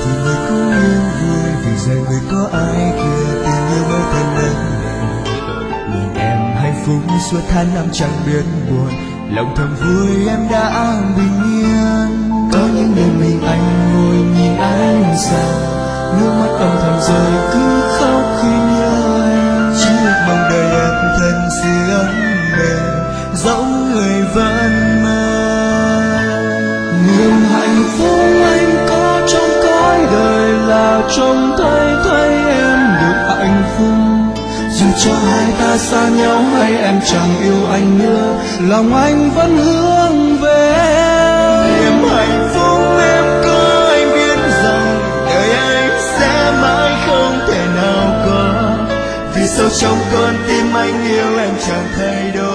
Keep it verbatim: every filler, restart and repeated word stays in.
vì người có yêu vui, vì giờ người có ai kia, tình yêu mới thật lớn lên. Nhìn em hạnh phúc suốt tháng năm chẳng biết buồn, lòng thầm vui em đã bình yên. Có những đêm mình anh ngồi nhìn anh xa, nước mắt âm thầm rơi cứ khóc khi nhớ em. Chỉ ước mong đời em thân sự ấm mềm, giống người vẫn mơ. Niềm hạnh phúc anh có trong cõi đời là trông thấy thấy em được hạnh phúc. Dù cho hai ta xa nhau hay em chẳng yêu anh nữa, lòng anh vẫn hướng về em. Niềm hạnh phúc em có anh biết rằng đời anh sẽ mãi không thể nào có, vì sâu trong con tim anh yêu em chẳng thay đổi.